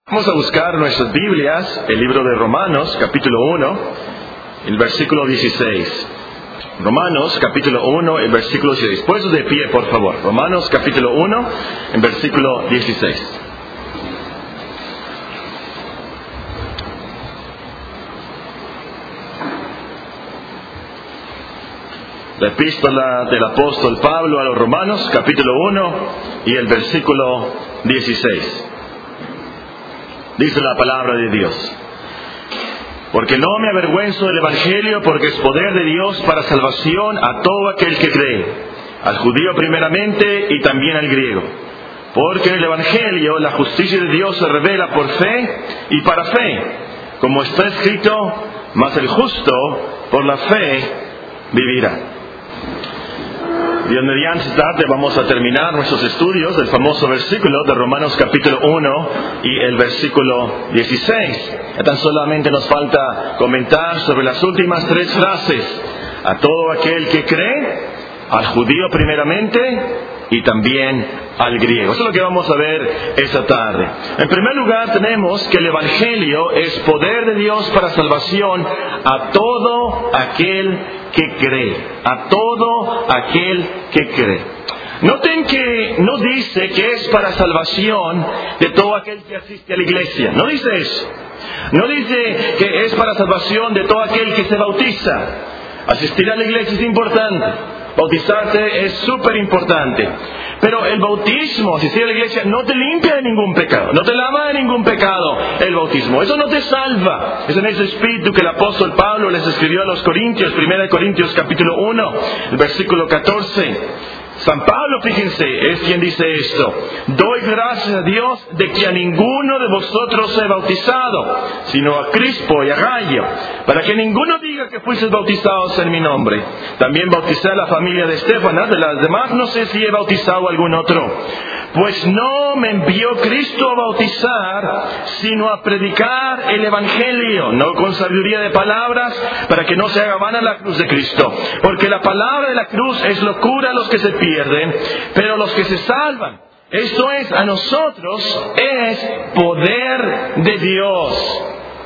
Vamos a buscar nuestras Biblias, el libro de Romanos, capítulo 1, el versículo 16. Romanos, capítulo 1, el versículo 16. Puestos de pie, por favor. Romanos, capítulo 1, el versículo 16. La epístola del apóstol Pablo a los Romanos, capítulo 1, y el versículo 16. Dice la palabra de Dios: porque no me avergüenzo del Evangelio, porque es poder de Dios para salvación a todo aquel que cree, al judío primeramente y también al griego. Porque en el Evangelio la justicia de Dios se revela por fe y para fe, como está escrito: mas el justo por la fe vivirá. Dios mediante, esta tarde vamos a terminar nuestros estudios del famoso versículo de Romanos capítulo 1 y el versículo 16. Ya tan solamente nos falta comentar sobre las últimas tres frases: a todo aquel que cree, al judío primeramente y también al griego. Eso es lo que vamos a ver esta tarde. En primer lugar, tenemos que el Evangelio es poder de Dios para salvación a todo aquel que cree. A todo aquel que cree. Noten que no dice que es para salvación de todo aquel que asiste a la iglesia. No dice eso. No dice que es para salvación de todo aquel que se bautiza. Asistir a la iglesia es importante. Bautizarte es súper importante. Pero el bautismo, asistir a la iglesia, no te limpia de ningún pecado. No te lava de ningún pecado el bautismo. Eso no te salva. Es en ese espíritu que el apóstol Pablo les escribió a los Corintios, 1 Corintios capítulo 1, el versículo 14. San Pablo, fíjense, es quien dice esto: doy gracias a Dios de que a ninguno de vosotros he bautizado, sino a Crispo y a Gayo, para que ninguno diga que fuisteis bautizados en mi nombre. También bauticé a la familia de Estefanas, de las demás no sé si he bautizado a algún otro. Pues no me envió Cristo a bautizar, sino a predicar el Evangelio, no con sabiduría de palabras, para que no se haga vana la cruz de Cristo. Porque la palabra de la cruz es locura a los que se pierden, pero los que se salvan, esto es, a nosotros, es poder de Dios.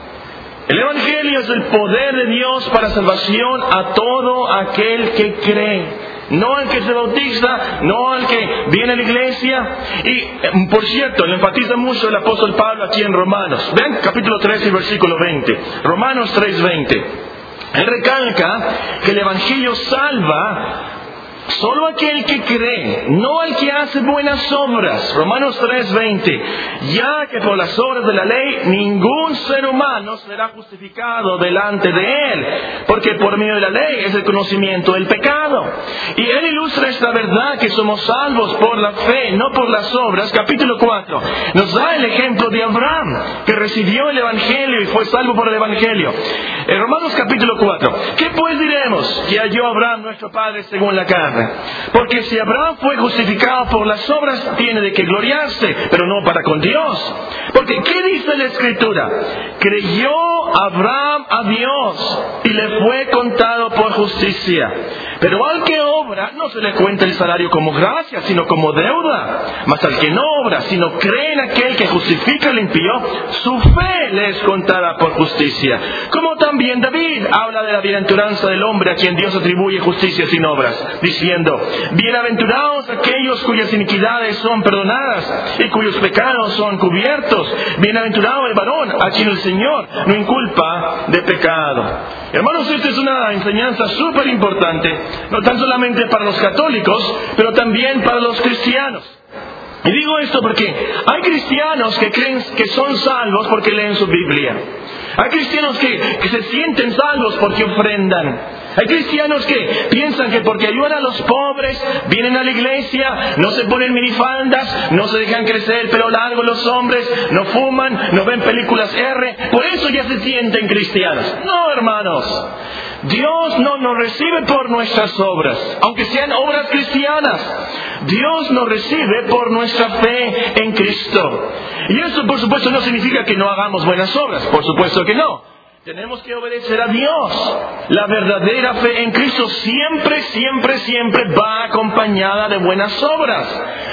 El Evangelio es el poder de Dios para salvación a todo aquel que cree. No al que se bautiza, no al que viene a la iglesia. Y, por cierto, le enfatiza mucho el apóstol Pablo aquí en Romanos. Ven, capítulo 13, versículo 20. Romanos 3:20. Él recalca que el Evangelio salva solo aquel que cree, no al que hace buenas obras. Romanos 3:20. Ya que por las obras de la ley ningún ser humano será justificado delante de él, porque por medio de la ley es el conocimiento del pecado. Y él ilustra esta verdad, que somos salvos por la fe, no por las obras. Capítulo 4 nos da el ejemplo de Abraham, que recibió el Evangelio y fue salvo por el Evangelio. En Romanos capítulo 4, ¿qué pues diremos? Que halló Abraham nuestro padre según la carne. Porque si Abraham fue justificado por las obras, tiene de qué gloriarse, pero no para con Dios. Porque ¿qué dice la Escritura? Creyó Abraham a Dios y le fue contado por justicia. Pero al que obra no se le cuenta el salario como gracia, sino como deuda. Mas al que no obra, sino cree en aquel que justifica al impío, su fe le es contada por justicia. Como también David habla de la bienaventuranza del hombre a quien Dios atribuye justicia sin obras, diciendo: bienaventurados aquellos cuyas iniquidades son perdonadas y cuyos pecados son cubiertos. Bienaventurado el varón a quien el Señor no inculpa de pecado. Hermanos, esta es una enseñanza súper importante, no tan solamente para los católicos, pero también para los cristianos. Y digo esto porque hay cristianos que creen que son salvos porque leen su Biblia. Hay cristianos que se sienten salvos porque ofrendan. Hay cristianos que piensan que porque ayudan a los pobres, vienen a la iglesia, no se ponen minifaldas, no se dejan crecer el pelo largo los hombres, no fuman, no ven películas R, por eso ya se sienten cristianos. No, hermanos. Dios no nos recibe por nuestras obras, aunque sean obras cristianas. Dios nos recibe por nuestra fe en Cristo. Y eso, por supuesto, no significa que no hagamos buenas obras. Por supuesto que no. Tenemos que obedecer a Dios. La verdadera fe en Cristo siempre va acompañada de buenas obras.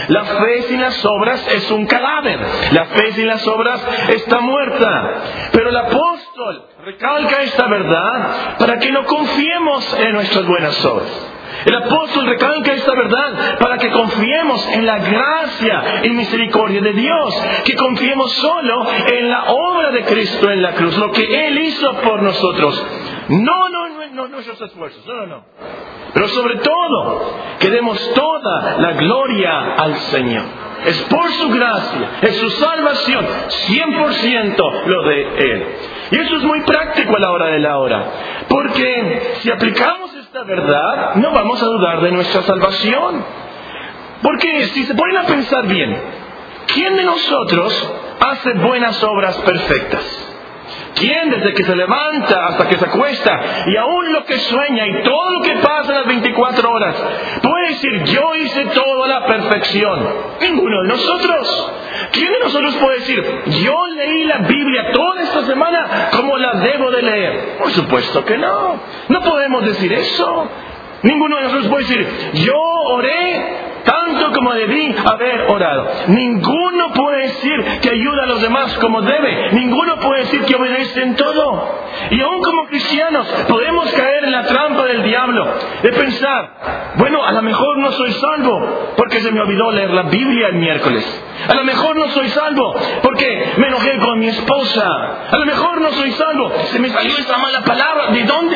La fe sin las obras es un cadáver. La fe sin las obras está muerta. Pero el apóstol recalca esta verdad para que no confiemos en nuestras buenas obras. El apóstol recalca esta verdad para que confiemos en la gracia y misericordia de Dios, que confiemos solo en la obra de Cristo en la cruz, lo que Él hizo por nosotros. No nuestros esfuerzos, no. Pero sobre todo, que demos toda la gloria al Señor. Es por su gracia, es su salvación, 100% lo de Él. Y eso es muy práctico a la hora de la hora. Porque si aplicamos esta verdad, no vamos a dudar de nuestra salvación. Porque si se ponen a pensar bien, ¿quién de nosotros hace buenas obras perfectas? ¿Quién desde que se levanta hasta que se acuesta y aún lo que sueña y todo lo que pasa en las 24 horas puede decir yo hice todo a la perfección? Ninguno de nosotros. ¿Quién de nosotros puede decir yo leí la Biblia toda esta semana como la debo de leer? Por supuesto que no. No podemos decir eso. Ninguno de nosotros puede decir yo oré tanto como debí haber orado. Ninguno puede decir que ayuda a los demás como debe. Ninguno puede decir que obedece en todo. Y aún como cristianos podemos caer en la trampa del diablo de pensar, bueno, a lo mejor no soy salvo porque se me olvidó leer la Biblia el miércoles. A lo mejor no soy salvo porque me enojé con mi esposa. A lo mejor no soy salvo, se me salió esa mala palabra. ¿De dónde?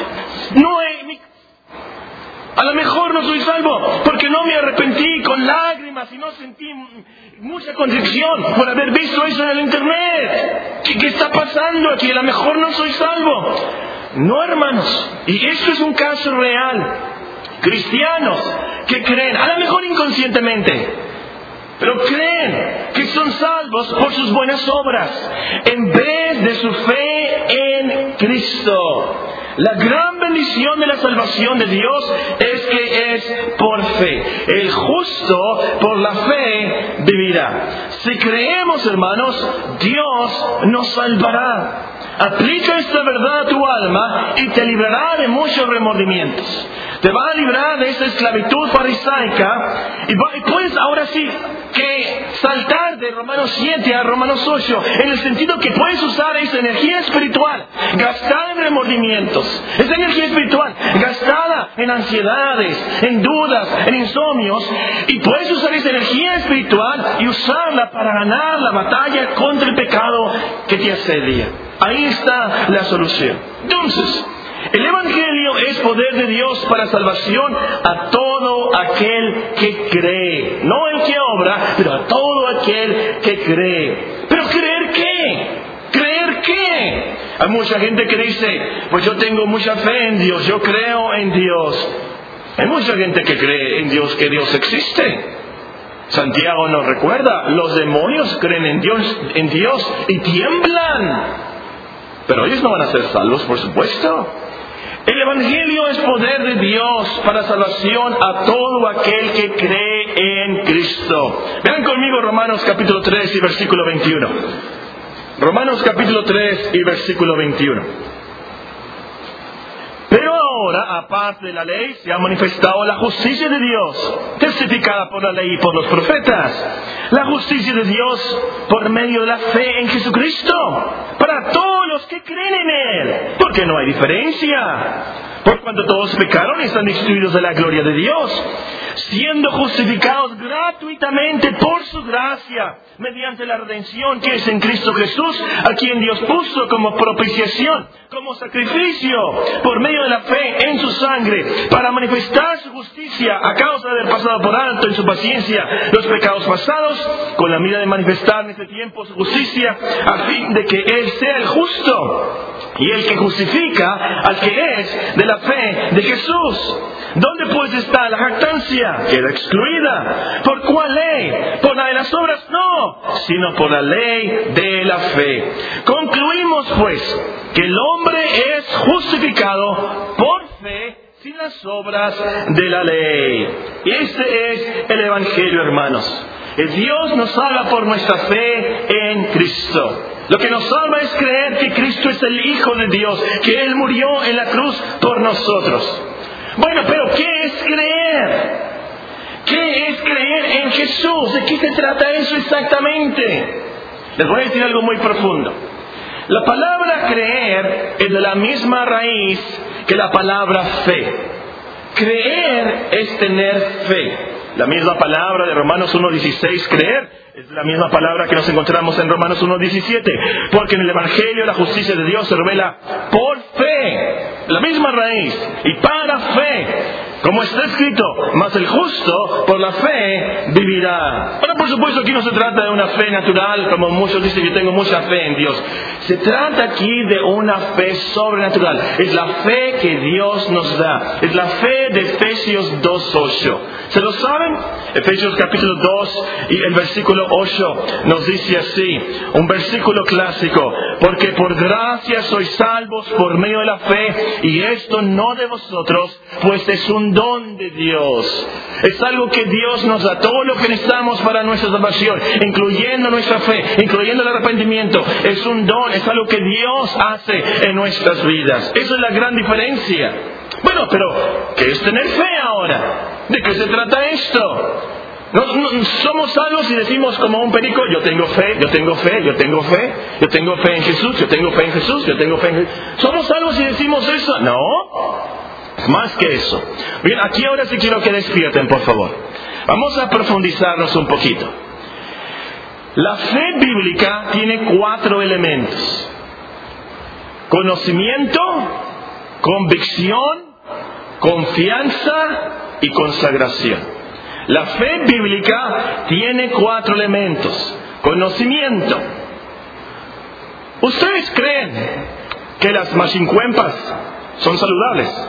A lo mejor no soy salvo porque no me arrepentí con lágrimas y no sentí mucha contrición por haber visto eso en el internet. ¿Qué está pasando aquí? A lo mejor no soy salvo. No, hermanos. Y esto es un caso real. Cristianos que creen, a lo mejor inconscientemente, pero creen que son salvos por sus buenas obras en vez de su fe en Cristo. La gran bendición de la salvación de Dios es que es por fe. El justo por la fe vivirá. Si creemos, hermanos, Dios nos salvará. Aplica esta verdad a tu alma y te librará de muchos remordimientos. Te va a librar de esa esclavitud farisaica y puedes ahora sí que saltar de Romanos 7 a Romanos 8 en el sentido que puedes usar esa energía espiritual gastada en remordimientos, esa energía espiritual gastada en ansiedades, en dudas, en insomnios, y puedes usar esa energía espiritual y usarla para ganar la batalla contra el pecado que te asedia. Ahí está la solución. Entonces, el Evangelio es poder de Dios para salvación a todo aquel que cree. No el que obra, pero a todo aquel que cree. ¿Pero creer qué? ¿Creer qué? Hay mucha gente que dice, pues yo tengo mucha fe en Dios, yo creo en Dios. Hay mucha gente que cree en Dios, que Dios existe. Santiago nos recuerda, los demonios creen en Dios y tiemblan. Pero ellos no van a ser salvos, por supuesto. El Evangelio es poder de Dios para salvación a todo aquel que cree en Cristo. Vean conmigo Romanos capítulo 3 y versículo 21. Romanos capítulo 3 y versículo 21. Pero ahora, aparte de la ley, se ha manifestado la justicia de Dios, testificada por la ley y por los profetas. La justicia de Dios por medio de la fe en Jesucristo, para todos los que creen en Él, porque no hay diferencia. Por cuanto todos pecaron y están destituidos de la gloria de Dios, siendo justificados gratuitamente por su gracia, mediante la redención que es en Cristo Jesús, a quien Dios puso como propiciación, como sacrificio, por medio de la fe en su sangre, para manifestar su justicia a causa de haber pasado por alto en su paciencia los pecados pasados, con la mira de manifestar en este tiempo su justicia, a fin de que Él sea el justo y el que justifica al que es de la fe de Jesús. ¿Dónde pues está la jactancia? Queda excluida. ¿Por cuál ley? ¿Por la de las obras? No, sino por la ley de la fe. Concluimos pues que el hombre es justificado por fe sin las obras de la ley. Y este es el Evangelio, hermanos. Dios nos salva por nuestra fe en Cristo. Lo que nos salva es creer que Cristo es el Hijo de Dios, que Él murió en la cruz por nosotros. Bueno, pero ¿qué es creer? ¿Qué ¿Qué es creer en Jesús? ¿De qué se trata eso exactamente? Les voy a decir algo muy profundo. La palabra creer es de la misma raíz que la palabra fe. Creer es tener fe. La misma palabra de Romanos 1:16, creer, es la misma palabra que nos encontramos en Romanos 1:17. Porque en el Evangelio la justicia de Dios se revela por fe. La misma raíz. Y para fe. Como está escrito, mas el justo por la fe vivirá. Ahora, por supuesto, aquí no se trata de una fe natural, como muchos dicen, yo tengo mucha fe en Dios. Se trata aquí de una fe sobrenatural. Es la fe que Dios nos da. Es la fe de Efesios 2:8. ¿Se lo saben? Efesios capítulo 2 y el versículo 8 nos dice así, un versículo clásico: porque por gracia sois salvos por medio de la fe, y esto no de vosotros, pues es un don de Dios. Es algo que Dios nos da, todo lo que necesitamos para nuestra salvación, incluyendo nuestra fe, incluyendo el arrepentimiento. Es un don, es algo que Dios hace en nuestras vidas. Esa es la gran diferencia. Bueno, pero ¿qué es tener fe ahora? ¿De qué se trata esto? No somos salvos y decimos como un perico, yo tengo fe, yo tengo fe, yo tengo fe, yo tengo fe en Jesús, yo tengo fe en Jesús, yo tengo fe en Jesús. ¿Somos salvos y decimos eso? No, es más que eso. Bien, aquí ahora sí quiero que despierten, por favor. Vamos a profundizarnos un poquito. La fe bíblica tiene 4 elementos: conocimiento, convicción, confianza y consagración. La fe bíblica tiene 4 elementos. Conocimiento. ¿Ustedes creen que las machincuempas son saludables?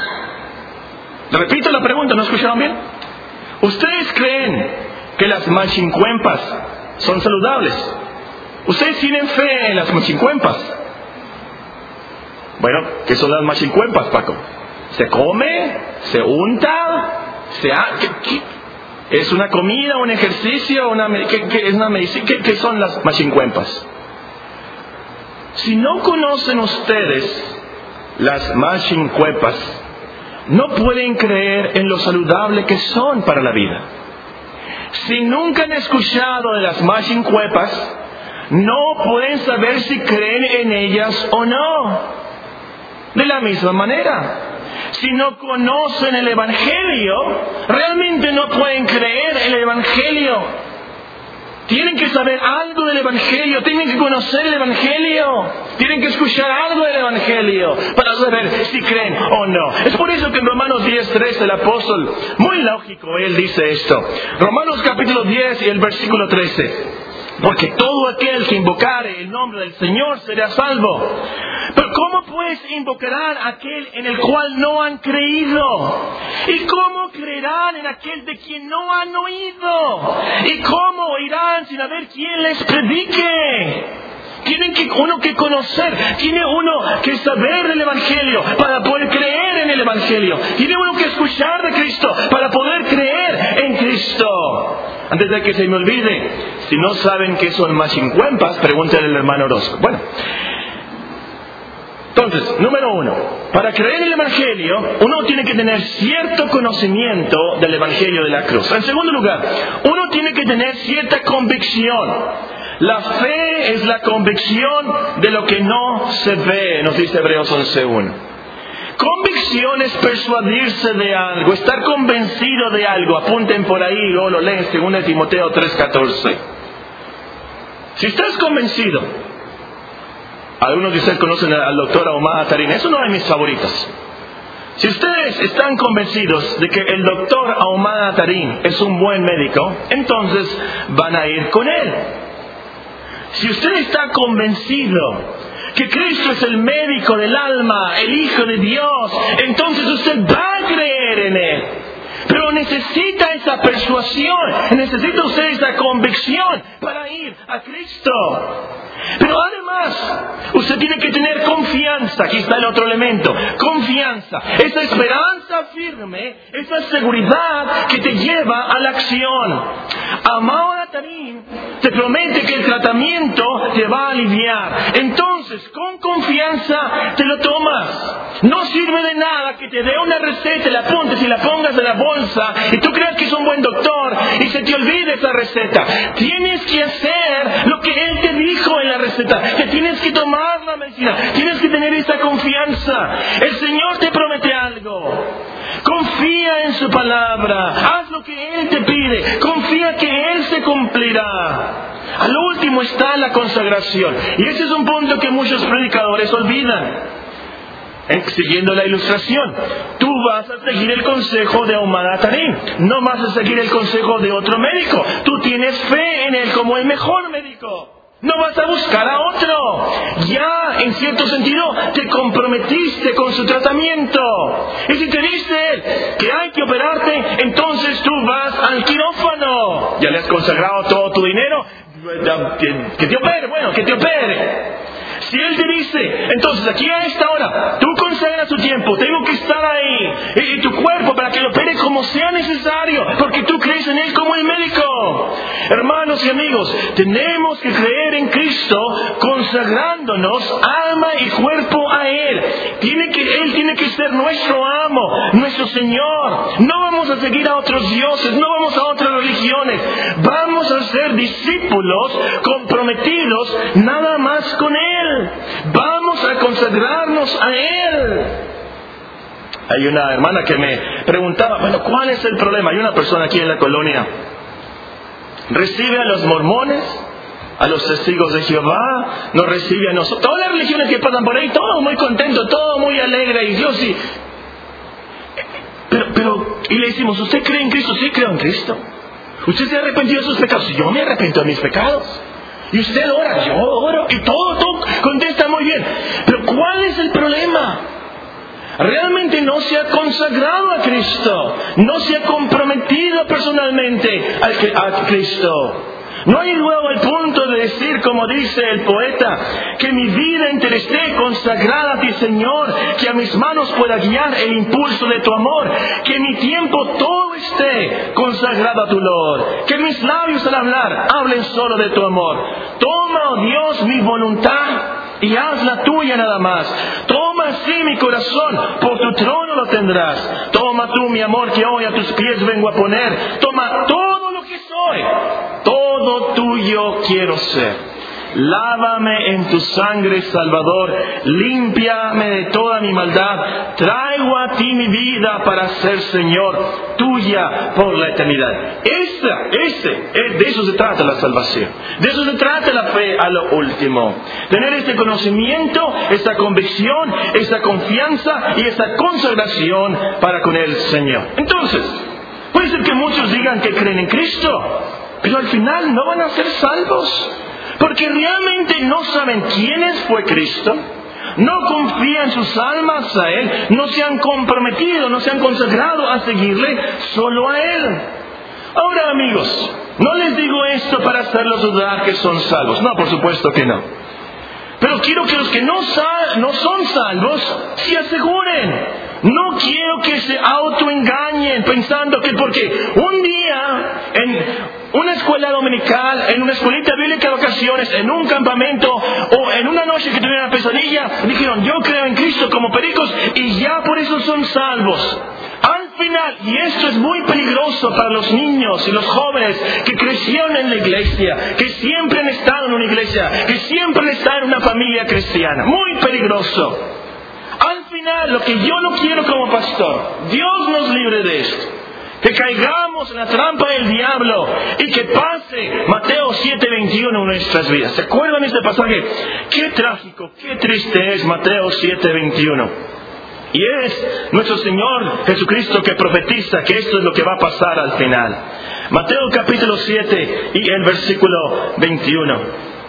Repito la pregunta, ¿no escucharon bien? ¿Ustedes creen que las machincuempas son saludables? ¿Ustedes tienen fe en las machincuempas? Bueno, ¿qué son las machincuempas, Paco? ¿Se come? ¿Se unta? ¿Es una comida, un ejercicio? ¿Qué es una medicina? ¿Qué son las machincuempas? Si no conocen ustedes las machincuempas, no pueden creer en lo saludable que son para la vida. Si nunca han escuchado de las machincuempas, no pueden saber si creen en ellas o no. De la misma manera, si no conocen el Evangelio, realmente no pueden creer en el Evangelio. Tienen que saber algo del Evangelio, tienen que conocer el Evangelio, tienen que escuchar algo del Evangelio para saber si creen o no. Es por eso que en Romanos 10:13 el apóstol, muy lógico, él dice esto. Romanos capítulo 10 y el versículo 13. Porque todo aquel que invocare el nombre del Señor será salvo. Pero ¿cómo pues invocarán a aquel en el cual no han creído? ¿Y cómo creerán en aquel de quien no han oído? ¿Y cómo oirán sin haber quien les predique? Tienen uno que conocer, tiene uno que saber del Evangelio para poder creer en el Evangelio. Tiene uno que escuchar de Cristo para poder creer en Cristo. Antes de que se me olvide, si no saben qué son machincuempas, pregúntenle al hermano Orozco. Bueno, entonces, número 1, para creer en el Evangelio, uno tiene que tener cierto conocimiento del Evangelio de la cruz. En segundo lugar, uno tiene que tener cierta convicción. La fe es la convicción de lo que no se ve, nos dice Hebreos 11:1. Convicción es persuadirse de algo, estar convencido de algo. Apunten por ahí, luego lo leen, 2 Timoteo 3:14. Si estás convencido, algunos de ustedes conocen al doctor Ahumada Tarín, es uno de mis favoritos. Si ustedes están convencidos de que el doctor Ahumada Tarín es un buen médico, entonces van a ir con él. Si usted está convencido que Cristo es el médico del alma, el Hijo de Dios, entonces usted va a creer en Él. Pero necesita esa persuasión, necesita usted esa convicción para ir a Cristo. Pero además, usted tiene que tener confianza. Aquí está el otro elemento, confianza. Esa esperanza firme, esa seguridad que te lleva a la acción. Ahumada Tarín te promete que el tratamiento te va a aliviar. Entonces, con confianza te lo tomas. No sirve de nada que te dé una receta, la apuntes y la pongas en la bolsa y tú creas que es un buen doctor y se te olvide esa receta. Tienes que hacer lo que Él te dijo en la receta. Que tienes que tomar la medicina. Tienes que tener esa confianza. El Señor te promete algo. Confía en su palabra. Haz lo que Él te pide. Confía que Él se cumplirá. Al último está la consagración. Y ese es un punto que muchos predicadores olvidan. Siguiendo la ilustración, tú vas a seguir el consejo de Ahumada Tarim. No vas a seguir el consejo de otro médico. Tú tienes fe en Él como el mejor médico. No vas a buscar a otro. Ya, en cierto sentido, te comprometiste con su tratamiento. Y si te dice Él que hay que operarte, entonces tú vas al quirófano. Ya le has consagrado todo tu dinero. Que te opere, bueno, que te opere. Si Él te dice, entonces aquí a esta hora, tú consagras tu tiempo, tengo que estar ahí, y tu cuerpo para que lo opere como sea necesario, porque tú crees en Él como el médico. Hermanos y amigos, tenemos que creer en Cristo, consagrándonos alma y cuerpo a Él. Él tiene que ser nuestro amo, nuestro Señor. No vamos a seguir a otros dioses, no vamos a otras religiones. Vamos a ser discípulos comprometidos nada más con Él. Vamos a consagrarnos a Él. Hay una hermana que me preguntaba, bueno, ¿cuál es el problema? Hay una persona aquí en la colonia, recibe a los mormones, a los testigos de Jehová, nos recibe a nosotros, todas las religiones que pasan por ahí, todo muy contento, todo muy alegre, y Dios sí. Y le decimos, ¿usted cree en Cristo? Sí, creo en Cristo. ¿Usted se ha arrepentido de sus pecados? Sí, yo me arrepiento de mis pecados. Y usted ora, yo oro, y todo contesta muy bien. Pero ¿cuál es el problema? Realmente no se ha consagrado a Cristo, no se ha comprometido personalmente a Cristo. No hay luego el punto de decir, como dice el poeta, que mi vida entera esté consagrada a ti, Señor, que a mis manos pueda guiar el impulso de tu amor, que mi tiempo todo esté consagrado a tu Lord, que mis labios al hablar hablen solo de tu amor. Toma, oh Dios, mi voluntad y haz la tuya nada más. Toma así mi corazón, por tu trono lo tendrás. Toma tú mi amor, que hoy a tus pies vengo a poner. Toma todo lo que soy, todo tuyo quiero ser. Lávame en tu sangre, Salvador, límpiame de toda mi maldad. Traigo a ti mi vida para ser, Señor, tuya por la eternidad. De eso se trata la salvación. De eso se trata la fe a lo último. Tener este conocimiento, esta convicción, esta confianza y esta consagración para con el Señor. Entonces, puede ser que muchos digan que creen en Cristo, pero al final no van a ser salvos. Porque realmente no saben quién fue Cristo, no confían sus almas a Él, no se han comprometido, no se han consagrado a seguirle solo a Él. Ahora, amigos, no les digo esto para hacerlos dudar que son salvos. No, por supuesto que no. Pero quiero que los que no son salvos se aseguren. No quiero que se autoengañen pensando que porque un día en una escuela dominical, en una escuelita bíblica de vacaciones, en un campamento o en una noche que tuvieron una pesadilla, dijeron yo creo en Cristo como pericos y ya por eso son salvos. Al final, y esto es muy peligroso para los niños y los jóvenes que crecieron en la iglesia, que siempre han estado en una iglesia, que siempre han estado en una familia cristiana, muy peligroso. Al final, lo que yo no quiero como pastor, Dios nos libre de esto, que caigamos en la trampa del diablo y que pase Mateo 7:21 en nuestras vidas. ¿Se acuerdan de este pasaje? Qué trágico, qué triste es Mateo 7:21. Y es nuestro Señor Jesucristo que profetiza que esto es lo que va a pasar al final. Mateo capítulo 7 y el versículo 21.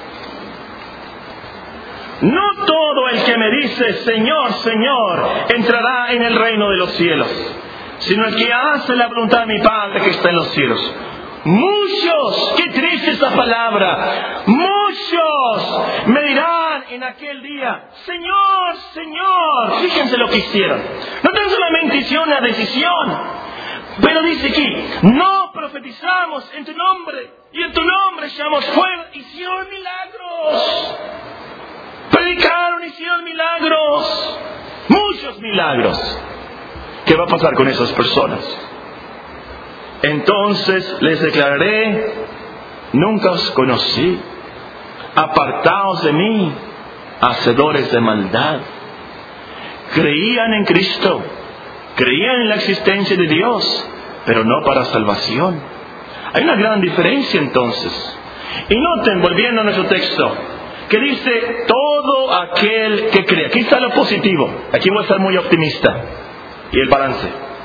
No todo el que me dice Señor, Señor, entrará en el reino de los cielos, sino el que hace la voluntad de mi Padre que está en los cielos. Muchos, qué triste esa palabra, muchos me dirán en aquel día, Señor, Señor. Fíjense lo que hicieron. No tan solamente hicieron la decisión, Pero dice aquí, no profetizamos en tu nombre, y en tu nombre echamos fuera. Hicieron milagros. Predicaron, hicieron milagros. Muchos milagros. ¿Qué va a pasar con esas personas? Entonces les declararé, nunca os conocí. Apartaos de mí, hacedores de maldad. Creían en Cristo, creían en la existencia de Dios, pero no para salvación. Hay una gran diferencia entonces. Y noten, volviendo a nuestro texto, que dice todo aquel que cree. Aquí está lo positivo. Aquí voy a estar muy optimista. Y el balance.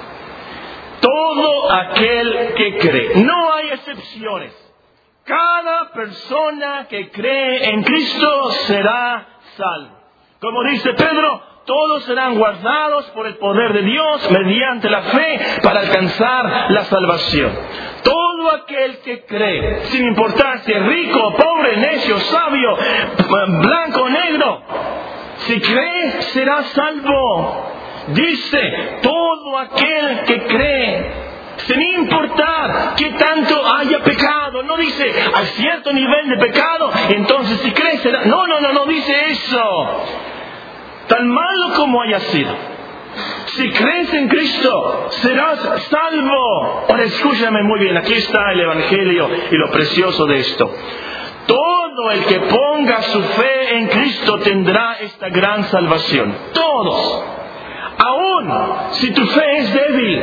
Todo aquel que cree. No hay excepciones. Cada persona que cree en Cristo será salvo. Como dice Pedro, todos serán guardados por el poder de Dios mediante la fe para alcanzar la salvación. Todo aquel que cree, sin importar si es rico, pobre, necio, sabio, blanco o negro, si cree será salvo. Dice, todo aquel que cree, sin importar qué tanto haya pecado. No dice, hay cierto nivel de pecado, entonces si crees será... No dice eso. Tan malo como haya sido, si crees en Cristo, serás salvo. Ahora escúchame muy bien, aquí está el Evangelio y lo precioso de esto. Todo el que ponga su fe en Cristo tendrá esta gran salvación. Todos. Aún si tu fe es débil,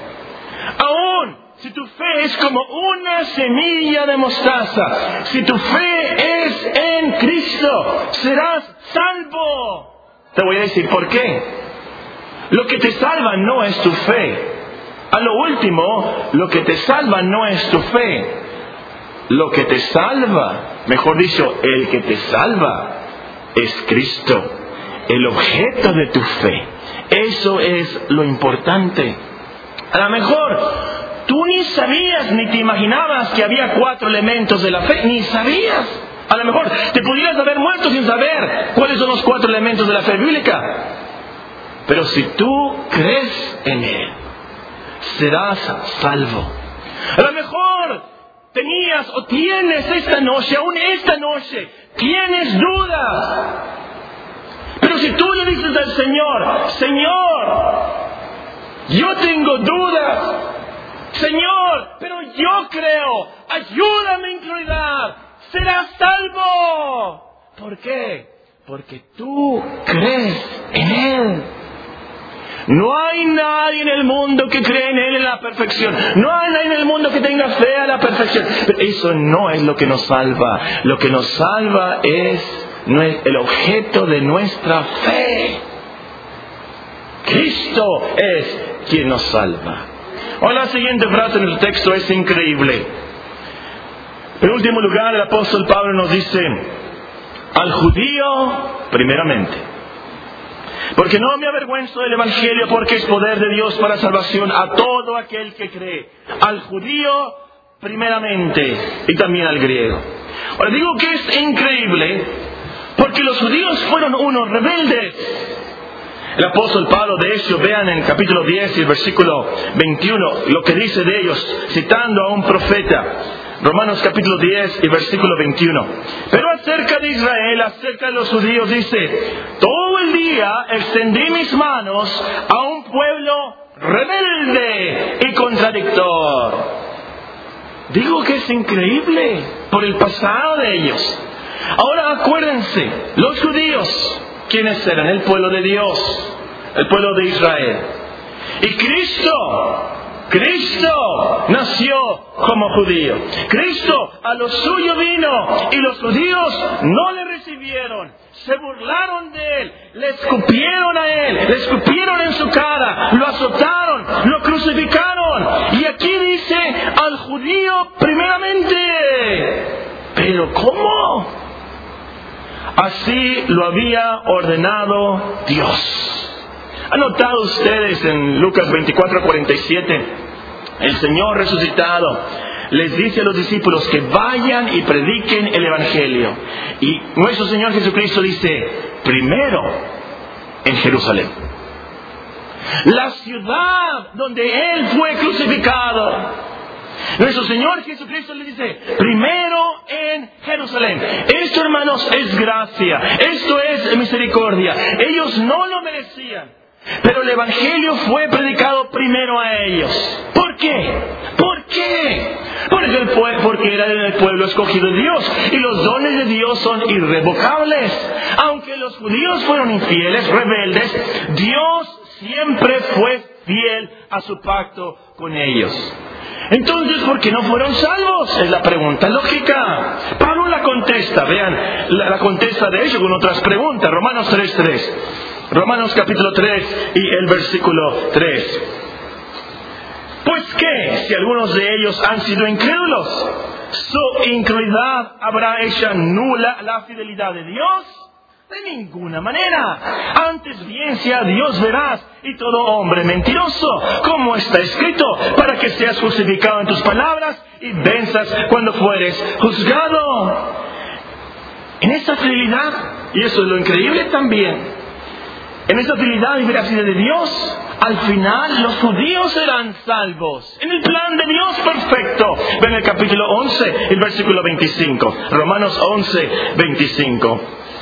aún si tu fe es como una semilla de mostaza, si tu fe es en Cristo, serás salvo. Te voy a decir por qué. Lo que te salva no es tu fe. A lo último, lo que te salva no es tu fe. Lo que te salva, mejor dicho, el que te salva es Cristo, el objeto de tu fe. Eso es lo importante. A lo mejor tú ni sabías ni te imaginabas que había 4 elementos de la fe. Ni sabías. A lo mejor te pudieras haber muerto sin saber cuáles son los 4 elementos de la fe bíblica. Pero si tú crees en Él, serás salvo. A lo mejor tenías o tienes aún esta noche, tienes dudas. Pero si tú le dices al Señor, Señor, yo tengo dudas. Señor, pero yo creo, ayúdame en incredulidad. Serás salvo. ¿Por qué? Porque tú crees en Él. No hay nadie en el mundo que cree en Él en la perfección. No hay nadie en el mundo que tenga fe a la perfección. Pero eso no es lo que nos salva. Lo que nos salva es el objeto de nuestra fe. Cristo es quien nos salva. Ahora la siguiente frase en el texto es increíble. En último lugar, el apóstol Pablo nos dice, al judío primeramente. Porque no me avergüenzo del Evangelio, porque es poder de Dios para salvación a todo aquel que cree. Al judío primeramente y también al griego. Ahora digo que es increíble porque los judíos fueron unos rebeldes. El apóstol Pablo, de hecho, vean en capítulo 10 y el versículo 21 lo que dice de ellos, citando a un profeta. Romanos capítulo 10 y versículo 21. Pero acerca de Israel, acerca de los judíos, dice, todo el día extendí mis manos a un pueblo rebelde y contradictor. Digo que es increíble por el pasado de ellos. Ahora acuérdense, los judíos, ¿quiénes eran? El pueblo de Dios, el pueblo de Israel. Y Cristo nació como judío. Cristo a lo suyo vino y los judíos no le recibieron. Se burlaron de Él, le escupieron a Él, le escupieron en su cara, lo azotaron, lo crucificaron. Y aquí dice al judío primeramente. ¿Pero cómo? Así lo había ordenado Dios. ¿Han notado ustedes en Lucas 24:47? El Señor resucitado les dice a los discípulos que vayan y prediquen el Evangelio. Y nuestro Señor Jesucristo dice, primero en Jerusalén. la ciudad donde Él fue crucificado. Nuestro Señor Jesucristo le dice, primero en Jerusalén. Esto, hermanos, es gracia. Esto es misericordia. Ellos no lo merecían, pero el Evangelio fue predicado primero a ellos. ¿Por qué? ¿Por qué? Porque era el pueblo escogido de Dios, y los dones de Dios son irrevocables. Aunque los judíos fueron infieles, rebeldes, Dios siempre fue fiel a su pacto con ellos. Entonces, ¿por qué no fueron salvos? Es la pregunta lógica. Pablo la contesta, vean, la contesta de hecho con otras preguntas. Romanos 3:3. Romanos capítulo 3 y el versículo 3. Pues qué, si algunos de ellos han sido incrédulos, su incredulidad habrá hecho nula la fidelidad de Dios. De ninguna manera. Antes bien sea Dios veraz y todo hombre mentiroso, como está escrito, para que seas justificado en tus palabras y venzas cuando fueres juzgado. En esa fidelidad, y eso es lo increíble también, en esa fidelidad y veracidad de Dios, al final los judíos serán salvos. En el plan de Dios perfecto. Ven el capítulo 11, el versículo 25. Romanos 11, 25.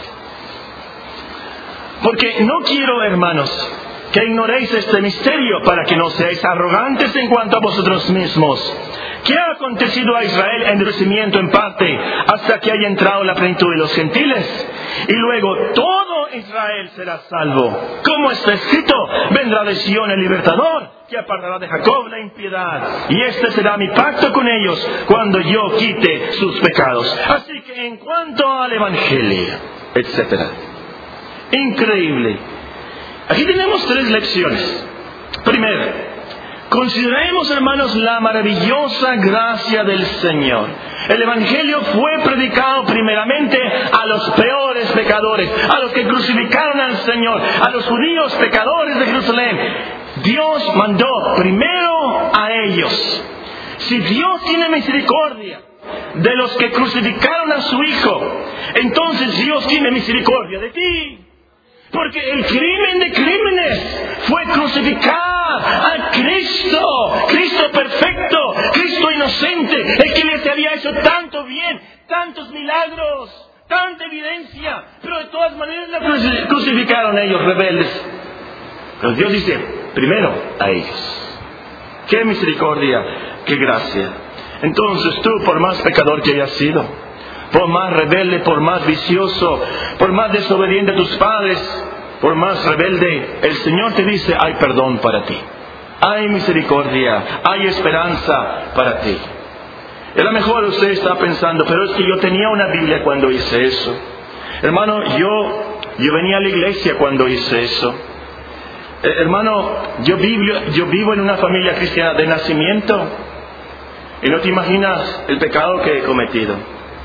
Porque no quiero, hermanos, que ignoréis este misterio, para que no seáis arrogantes en cuanto a vosotros mismos. ¿Qué ha acontecido a Israel? Endurecimiento en parte, hasta que haya entrado la plenitud de los gentiles. Y luego todo Israel será salvo. Como está escrito, vendrá de Sion el libertador, que apartará de Jacob la impiedad. Y este será mi pacto con ellos, cuando yo quite sus pecados. Así que en cuanto al Evangelio, etcétera. Increíble. Aquí tenemos 3 lecciones. Primero, consideremos, hermanos, la maravillosa gracia del Señor. El Evangelio fue predicado primeramente a los peores pecadores, a los que crucificaron al Señor, a los judíos pecadores de Jerusalén. Dios mandó primero a ellos. Si Dios tiene misericordia de los que crucificaron a su Hijo, entonces Dios tiene misericordia de ti. Porque el crimen de crímenes fue crucificar a Cristo. Cristo perfecto, Cristo inocente, el que les había hecho tanto bien, tantos milagros, tanta evidencia. Pero de todas maneras la crucificaron ellos, rebeldes. Pero Dios dice, primero a ellos. ¡Qué misericordia, qué gracia! Entonces tú, por más pecador que hayas sido, por más rebelde, por más vicioso, por más desobediente a tus padres, por más rebelde, el Señor te dice, hay perdón para ti, hay misericordia, hay esperanza para ti. Y a lo mejor usted está pensando, pero es que yo tenía una Biblia cuando hice eso. Hermano, yo venía a la iglesia cuando hice eso. Hermano, yo vivo en una familia cristiana de nacimiento, y no te imaginas el pecado que he cometido.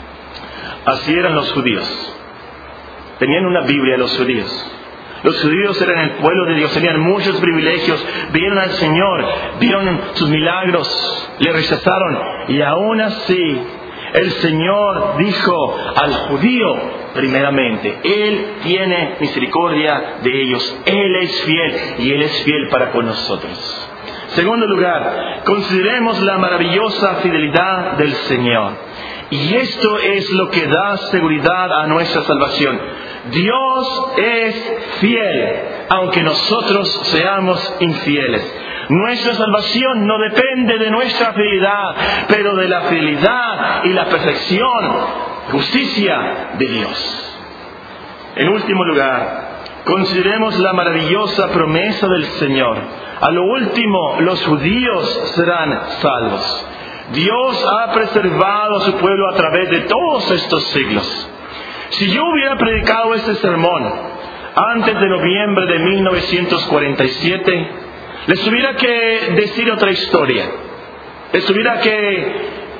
Así eran los judíos. Tenían una Biblia los judíos. Los judíos eran el pueblo de Dios, tenían muchos privilegios, vieron al Señor, vieron sus milagros, le rechazaron. Y aún así, el Señor dijo al judío, primeramente, Él tiene misericordia de ellos. Él es fiel y Él es fiel para con nosotros. Segundo lugar, consideremos la maravillosa fidelidad del Señor. Y esto es lo que da seguridad a nuestra salvación. Dios es fiel, aunque nosotros seamos infieles. Nuestra salvación no depende de nuestra fidelidad, pero de la fidelidad y la perfección, justicia de Dios. En último lugar, consideremos la maravillosa promesa del Señor. A lo último, los judíos serán salvos. Dios ha preservado a su pueblo a través de todos estos siglos. Si yo hubiera predicado este sermón antes de noviembre de 1947, les tuviera que decir otra historia, les tuviera que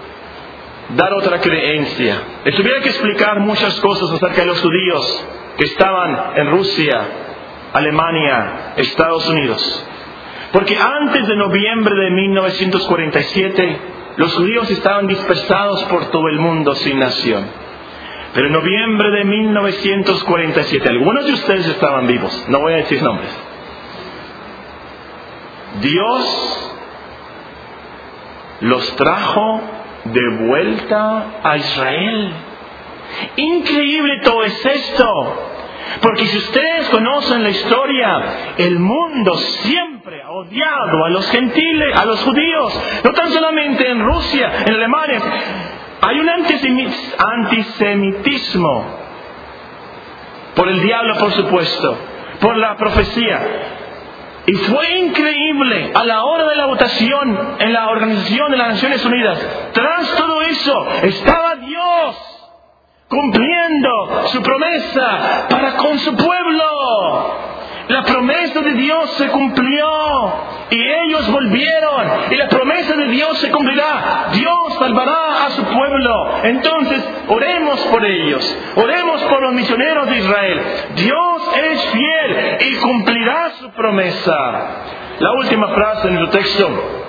dar otra creencia, les tuviera que explicar muchas cosas acerca de los judíos que estaban en Rusia, Alemania, Estados Unidos. Porque antes de noviembre de 1947, los judíos estaban dispersados por todo el mundo sin nación. Pero en noviembre de 1947, algunos de ustedes estaban vivos, no voy a decir nombres. Dios los trajo de vuelta a Israel. Increíble todo es esto. Porque si ustedes conocen la historia, el mundo siempre ha odiado a los gentiles, a los judíos. No tan solamente en Rusia, en Alemania. Hay un antisemitismo. Por el diablo, por supuesto. Por la profecía. Y fue increíble a la hora de la votación en la Organización de las Naciones Unidas. Tras todo eso estaba Dios cumpliendo su promesa para con su pueblo. La promesa de Dios se cumplió y ellos volvieron y la promesa de Dios se cumplirá. Dios salvará a su pueblo. Entonces oremos por ellos, oremos por los misioneros de Israel. Dios es fiel y cumplirá su promesa. La última frase en el texto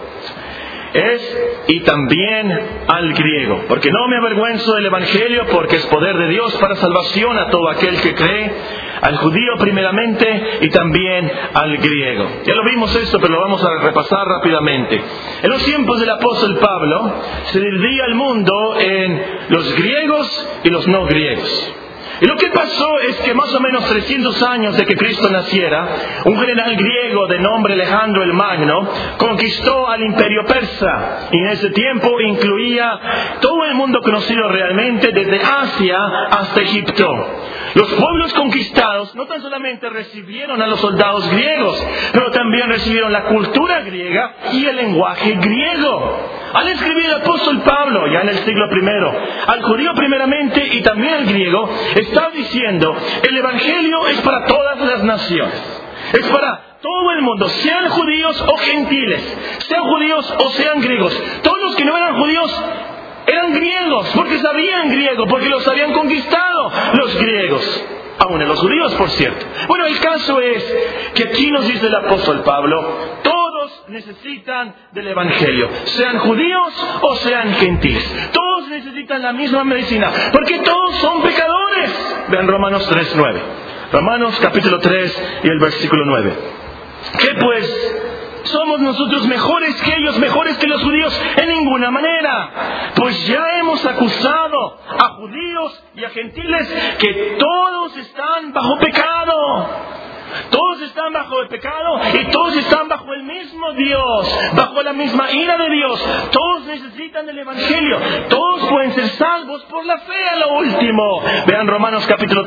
es y también al griego, porque no me avergüenzo del Evangelio, porque es poder de Dios para salvación a todo aquel que cree, al judío primeramente y también al griego. Ya lo vimos esto, pero lo vamos a repasar rápidamente. En los tiempos del apóstol Pablo se dividía el mundo en los griegos y los no griegos. Y lo que pasó es que más o menos 300 años de que Cristo naciera, un general griego de nombre Alejandro el Magno conquistó al imperio persa. Y en ese tiempo incluía todo el mundo conocido realmente, desde Asia hasta Egipto. Los pueblos conquistados no tan solamente recibieron a los soldados griegos, pero también recibieron la cultura griega y el lenguaje griego. Al escribir el apóstol Pablo, ya en el siglo I, al judío primeramente y también al griego, está diciendo, el Evangelio es para todas las naciones. Es para todo el mundo, sean judíos o gentiles, sean judíos o sean griegos. Todos los que no eran judíos eran griegos, porque sabían griego, porque los habían conquistado los griegos. Aún en los judíos, por cierto. Bueno, el caso es que aquí nos dice el apóstol Pablo, todos necesitan del Evangelio, sean judíos o sean gentiles. Todos necesitan la misma medicina, porque todos son pecadores. Vean Romanos 3:9. Romanos capítulo 3 y el versículo 9. ¿Qué pues? ¿Somos nosotros mejores que ellos, mejores que los judíos? En ninguna manera. Pues ya hemos acusado a judíos y a gentiles que todos están bajo pecado. Todos están bajo el pecado y todos están bajo el mismo Dios, bajo la misma ira de Dios. Todos necesitan del Evangelio. Todos pueden ser salvos por la fe a lo último. Vean Romanos capítulo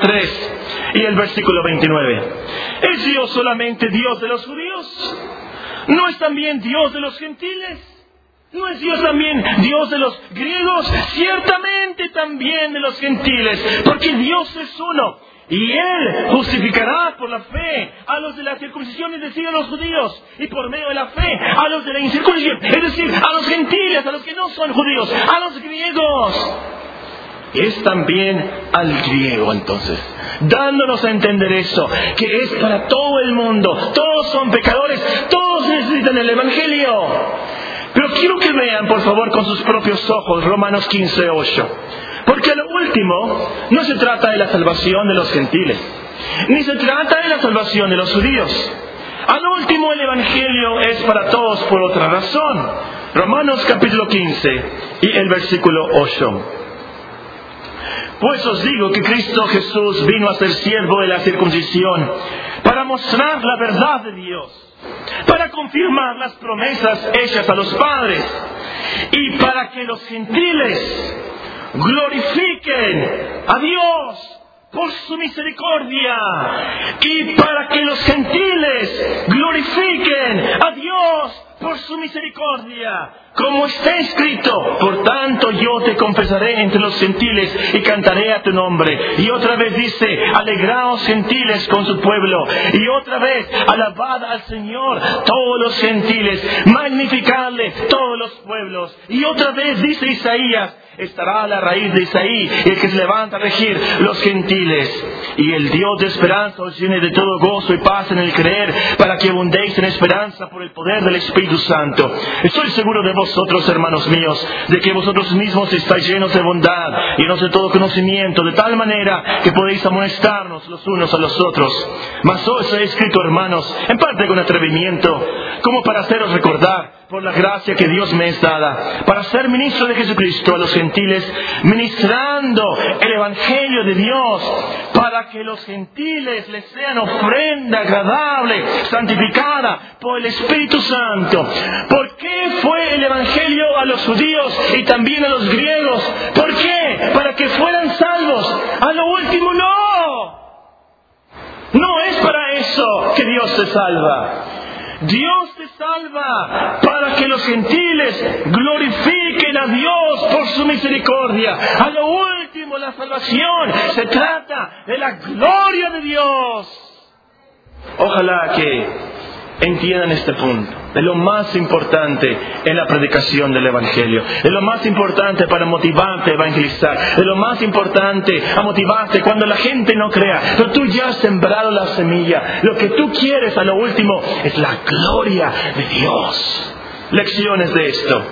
3 y el versículo 29. ¿Es Dios solamente Dios de los judíos? ¿No es también Dios de los gentiles? ¿No es Dios también Dios de los griegos? Ciertamente también de los gentiles, porque Dios es uno. Y Él justificará por la fe a los de la circuncisión, es decir, a los judíos, y por medio de la fe a los de la incircuncisión, es decir, a los gentiles, a los que no son judíos, a los griegos. Es también al griego, entonces, dándonos a entender eso, que es para todo el mundo. Todos son pecadores, todos necesitan el Evangelio. Pero quiero que vean, por favor, con sus propios ojos, Romanos 15:8. Porque a lo último, no se trata de la salvación de los gentiles, ni se trata de la salvación de los judíos. A lo último, el Evangelio es para todos por otra razón. Romanos capítulo 15 y el versículo 8. Pues os digo que Cristo Jesús vino a ser siervo de la circuncisión para mostrar la verdad de Dios, para confirmar las promesas hechas a los padres y para que los gentiles glorifiquen a Dios por su misericordia y para que los gentiles glorifiquen a Dios por su misericordia. Como está escrito, por tanto yo te confesaré entre los gentiles y cantaré a tu nombre. Y otra vez dice, alegraos gentiles con su pueblo. Y otra vez, alabad al Señor todos los gentiles, magnificadle todos los pueblos. Y otra vez dice Isaías, estará a la raíz de Isaí el que se levanta a regir los gentiles. Y el Dios de esperanza os llene de todo gozo y paz en el creer, para que abundéis en esperanza por el poder del Espíritu Santo. Estoy seguro de vosotros, hermanos míos, de que vosotros mismos estáis llenos de bondad, llenos de todo conocimiento, de tal manera que podéis amonestarnos los unos a los otros. Mas os he escrito, hermanos, en parte con atrevimiento, como para haceros recordar, por la gracia que Dios me es dada, para ser ministro de Jesucristo a los gentiles, ministrando el Evangelio de Dios, para que los gentiles les sean ofrenda agradable, santificada por el Espíritu Santo. ¿Por qué fue el Evangelio a los judíos y también a los griegos? ¿Por qué? Para que fueran salvos. A lo último, no. No es para eso que Dios te salva. Dios te salva para que los gentiles glorifiquen a Dios por su misericordia. A lo último, la salvación se trata de la gloria de Dios. Ojalá que entiendan este punto, de lo más importante en la predicación del Evangelio, de lo más importante para motivarte a evangelizar, de lo más importante a motivarte cuando la gente no crea, pero tú ya has sembrado la semilla. Lo que tú quieres a lo último es la gloria de Dios. Lecciones de esto: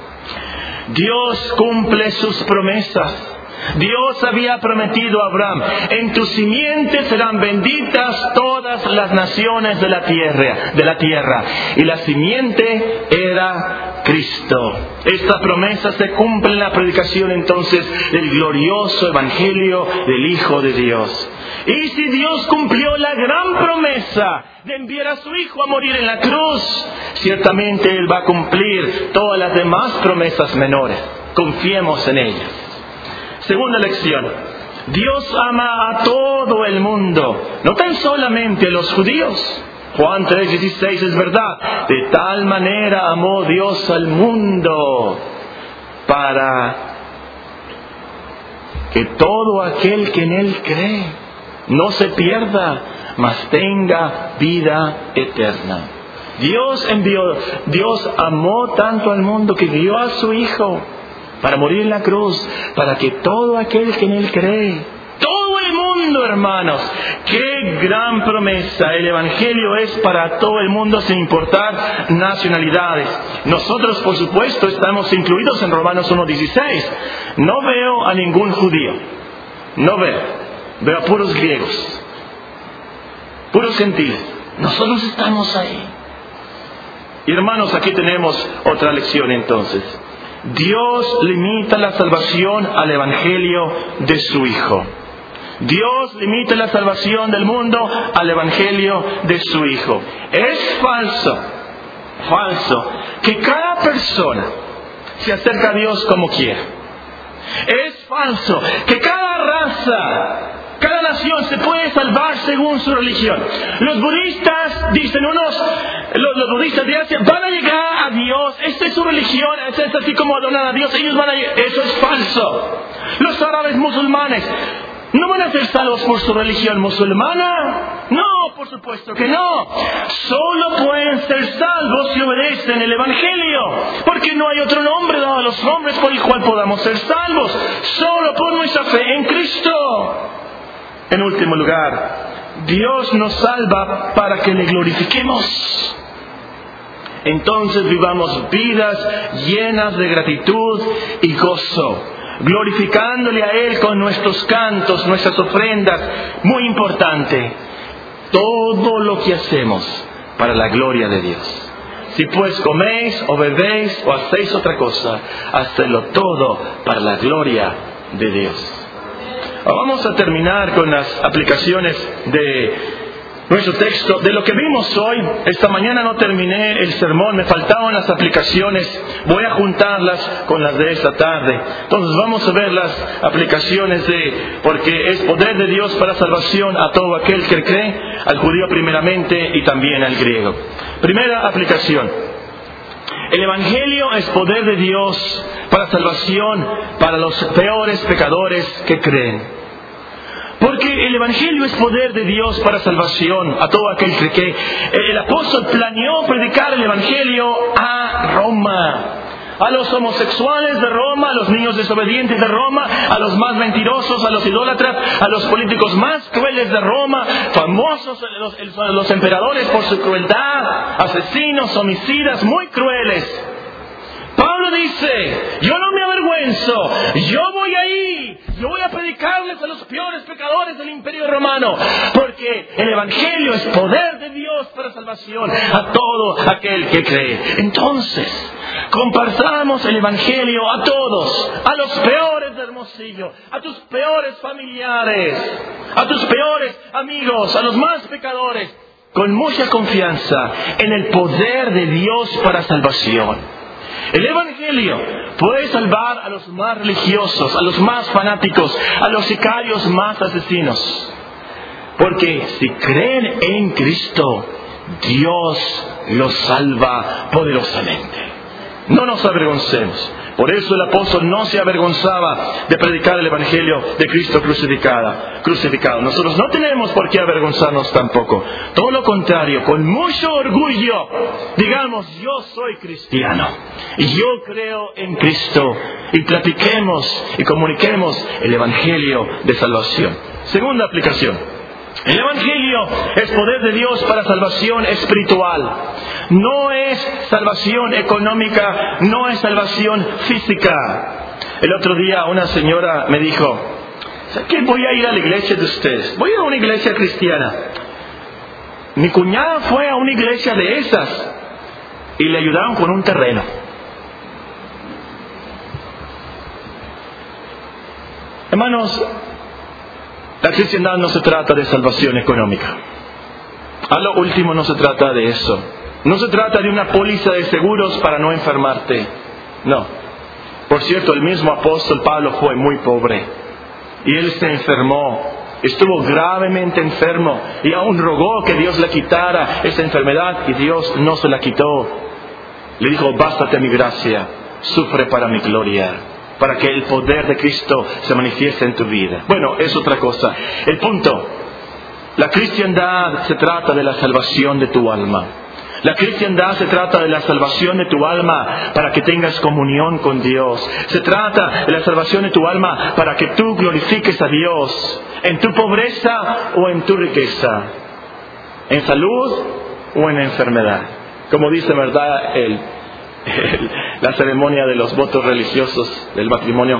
Dios cumple sus promesas. Dios había prometido a Abraham: en tu simiente serán benditas todas las naciones de la tierra. Y la simiente era Cristo. Esta promesa se cumple en la predicación entonces del glorioso Evangelio del Hijo de Dios. Y si Dios cumplió la gran promesa de enviar a su Hijo a morir en la cruz, ciertamente Él va a cumplir todas las demás promesas menores. Confiemos en ellas. Segunda lección: Dios ama a todo el mundo, no tan solamente a los judíos. Juan 3:16 es verdad. De tal manera amó Dios al mundo, para que todo aquel que en Él cree no se pierda, mas tenga vida eterna. Dios amó tanto al mundo que dio a su Hijo para morir en la cruz, para que todo aquel que en Él cree, todo el mundo, hermanos, qué gran promesa. El Evangelio es para todo el mundo sin importar nacionalidades. Nosotros, por supuesto, estamos incluidos en Romanos 1:16. No veo a ningún judío, veo a puros griegos, puros gentiles. Nosotros estamos ahí. Y hermanos, aquí tenemos otra lección entonces. Dios limita la salvación al Evangelio de su Hijo. Dios limita la salvación del mundo al Evangelio de su Hijo. Es falso que cada persona se acerque a Dios como quiera. Es falso que cada raza, cada nación se puede salvar según su religión. Los budistas dicen los budistas de Asia van a llegar a Dios. Esta es su religión, es así como adoran a Dios. Ellos van a llegar. Eso es falso. Los árabes musulmanes no van a ser salvos por su religión musulmana. No, por supuesto que no. Solo pueden ser salvos si obedecen el Evangelio, porque no hay otro nombre dado a los hombres por el cual podamos ser salvos, solo por nuestra fe en Cristo. En último lugar, Dios nos salva para que le glorifiquemos. Entonces vivamos vidas llenas de gratitud y gozo, glorificándole a Él con nuestros cantos, nuestras ofrendas. Muy importante, todo lo que hacemos para la gloria de Dios. Si pues coméis o bebéis o hacéis otra cosa, hacedlo todo para la gloria de Dios. Vamos a terminar con las aplicaciones de nuestro texto. De lo que vimos hoy, esta mañana no terminé el sermón, me faltaban las aplicaciones. Voy a juntarlas con las de esta tarde. Entonces vamos a ver las aplicaciones porque es poder de Dios para salvación a todo aquel que cree, al judío primeramente y también al griego. Primera aplicación: el Evangelio es poder de Dios para salvación para los peores pecadores que creen. Porque el Evangelio es poder de Dios para salvación a todo aquel que cree. El apóstol planeó predicar el Evangelio a Roma, a los homosexuales de Roma, a los niños desobedientes de Roma, a los más mentirosos, a los idólatras, a los políticos más crueles de Roma, famosos los emperadores por su crueldad, asesinos, homicidas muy crueles. Pablo dice, yo no me avergüenzo, yo voy ahí, yo voy a predicarles a los peores pecadores del Imperio Romano, porque el Evangelio es poder de Dios para salvación a todo aquel que cree. Entonces, compartamos el Evangelio a todos, a los peores de Hermosillo, a tus peores familiares, a tus peores amigos, a los más pecadores, con mucha confianza en el poder de Dios para salvación. El Evangelio puede salvar a los más religiosos, a los más fanáticos, a los sicarios más asesinos. Porque si creen en Cristo, Dios los salva poderosamente. No nos avergoncemos. Por eso el apóstol no se avergonzaba de predicar el Evangelio de Cristo crucificado. Nosotros no tenemos por qué avergonzarnos tampoco. Todo lo contrario, con mucho orgullo, digamos, yo soy cristiano y yo creo en Cristo, y platiquemos y comuniquemos el Evangelio de salvación. Segunda aplicación. El Evangelio es poder de Dios para salvación espiritual. No es salvación económica, no es salvación física. El otro día una señora me dijo, ¿sabes qué? Voy a ir a la iglesia de ustedes. Voy a una iglesia cristiana. Mi cuñada fue a una iglesia de esas y le ayudaron con un terreno. Hermanos, la cristiandad no se trata de salvación económica. A lo último no se trata de eso. No se trata de una póliza de seguros para no enfermarte. No. Por cierto, el mismo apóstol Pablo fue muy pobre. Y él se enfermó. Estuvo gravemente enfermo. Y aún rogó que Dios le quitara esa enfermedad. Y Dios no se la quitó. Le dijo, bástate mi gracia. Sufre para mi gloria. Para que el poder de Cristo se manifieste en tu vida. Bueno, es otra cosa. El punto. La cristiandad se trata de la salvación de tu alma. La cristiandad se trata de la salvación de tu alma para que tengas comunión con Dios. Se trata de la salvación de tu alma para que tú glorifiques a Dios en tu pobreza o en tu riqueza, en salud o en enfermedad. Como dice, ¿verdad?, la ceremonia de los votos religiosos del matrimonio.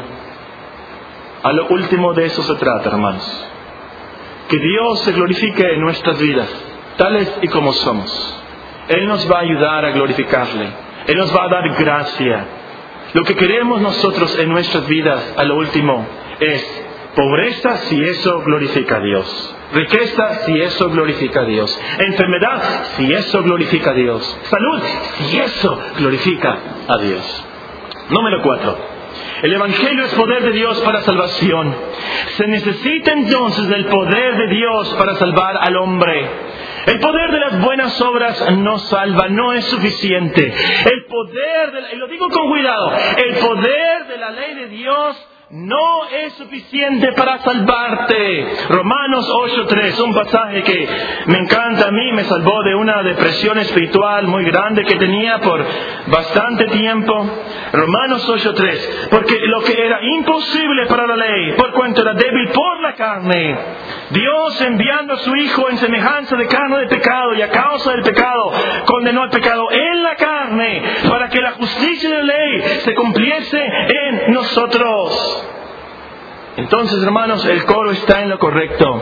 A lo último de eso se trata, hermanos. Que Dios se glorifique en nuestras vidas, tales y como somos. Él nos va a ayudar a glorificarle. Él nos va a dar gracia. Lo que queremos nosotros en nuestras vidas, a lo último, es pobreza si eso glorifica a Dios. Riqueza si eso glorifica a Dios. Enfermedad si eso glorifica a Dios. Salud si eso glorifica a Dios. Número 4. El Evangelio es poder de Dios para salvación. Se necesita entonces del poder de Dios para salvar al hombre. El poder de las buenas obras no salva, no es suficiente. El poder, y lo digo con cuidado, el poder de la ley de Dios no es suficiente para salvarte. Romanos 8:3, un pasaje que me encanta a mí, me salvó de una depresión espiritual muy grande que tenía por bastante tiempo. Romanos 8:3, porque lo que era imposible para la ley, por cuanto era débil por la carne, Dios, enviando a su Hijo en semejanza de carne de pecado y a causa del pecado, condenó al pecado en la carne para que la justicia de la ley se cumpliese en nosotros. Entonces, hermanos, el coro está en lo correcto.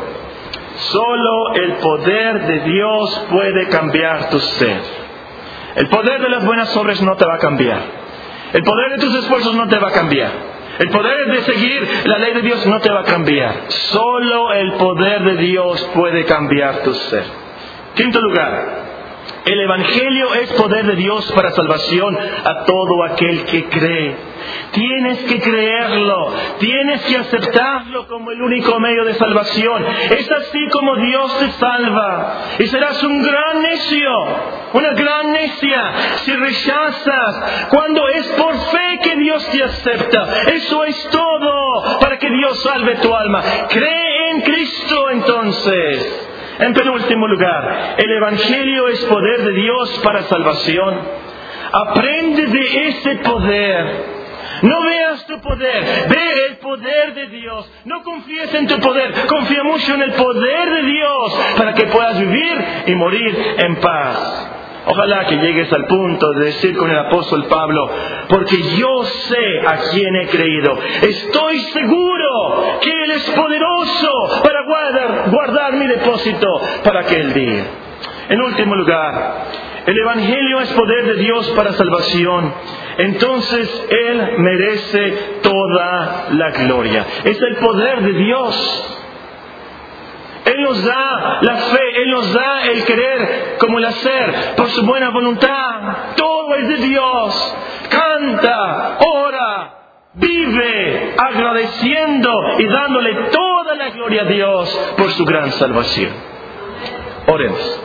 Solo el poder de Dios puede cambiar tu ser. El poder de las buenas obras no te va a cambiar. El poder de tus esfuerzos no te va a cambiar. El poder de seguir la ley de Dios no te va a cambiar. Solo el poder de Dios puede cambiar tu ser. Quinto lugar. El Evangelio es poder de Dios para salvación a todo aquel que cree. Tienes que creerlo, tienes que aceptarlo como el único medio de salvación. Es así como Dios te salva. Y serás un gran necio, una gran necia, si rechazas cuando es por fe que Dios te acepta. Eso es todo para que Dios salve tu alma. Cree en Cristo entonces. En penúltimo lugar, el Evangelio es poder de Dios para salvación. Aprende de ese poder. No veas tu poder, ve el poder de Dios. No confíes en tu poder, confía mucho en el poder de Dios para que puedas vivir y morir en paz. Ojalá que llegues al punto de decir con el apóstol Pablo, porque yo sé a quién he creído. Estoy seguro que Él es poderoso para guardar mi depósito para aquel día. En último lugar, el Evangelio es poder de Dios para salvación. Entonces Él merece toda la gloria. Es el poder de Dios. Él nos da la fe, Él nos da el querer como el hacer, por su buena voluntad. Todo es de Dios. Canta, ora, vive agradeciendo y dándole toda la gloria a Dios por su gran salvación. Oremos.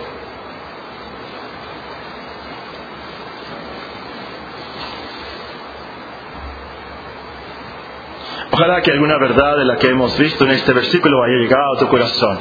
Ojalá que alguna verdad de la que hemos visto en este versículo haya llegado a tu corazón.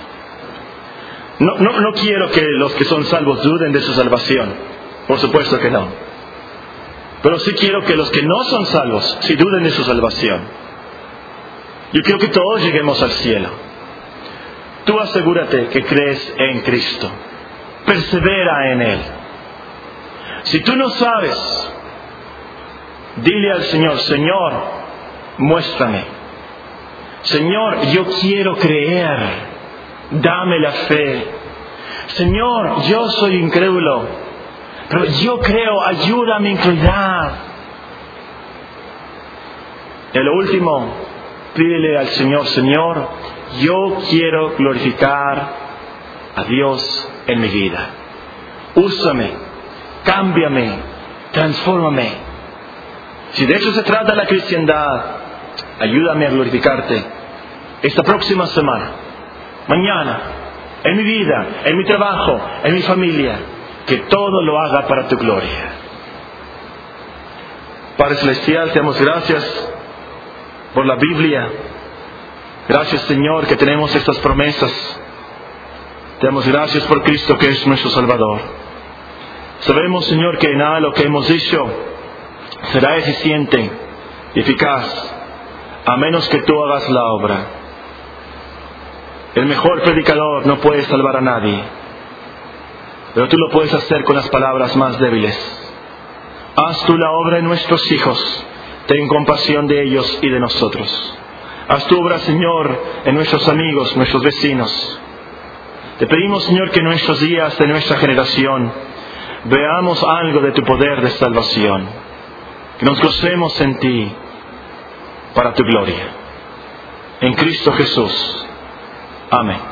No quiero que los que son salvos duden de su salvación. Por supuesto que no. Pero sí quiero que los que no son salvos sí duden de su salvación. Yo quiero que todos lleguemos al cielo. Tú asegúrate que crees en Cristo. Persevera en Él. Si tú no sabes, dile al Señor, Señor, muéstrame. Señor, yo quiero creer. Dame la fe. Señor, yo soy incrédulo, pero yo creo, ayuda a mi incredulidad. Y lo último, pídele al Señor, Señor, yo quiero glorificar a Dios en mi vida. Úsame, cámbiame, transfórmame. Si de eso se trata la cristiandad, ayúdame a glorificarte esta próxima semana, mañana, en mi vida, en mi trabajo, en mi familia, que todo lo haga para tu gloria. Padre Celestial, te damos gracias por la Biblia. Gracias, Señor, que tenemos estas promesas. Te damos gracias por Cristo, que es nuestro Salvador. Sabemos, Señor, que nada de lo que hemos dicho será eficiente y eficaz, a menos que tú hagas la obra. El mejor predicador no puede salvar a nadie, pero tú lo puedes hacer con las palabras más débiles. Haz tú la obra en nuestros hijos. Ten compasión de ellos y de nosotros. Haz tu obra, Señor, en nuestros amigos, nuestros vecinos. Te pedimos, Señor, que en nuestros días de nuestra generación veamos algo de tu poder de salvación. Que nos gocemos en ti para tu gloria. En Cristo Jesús. Amén.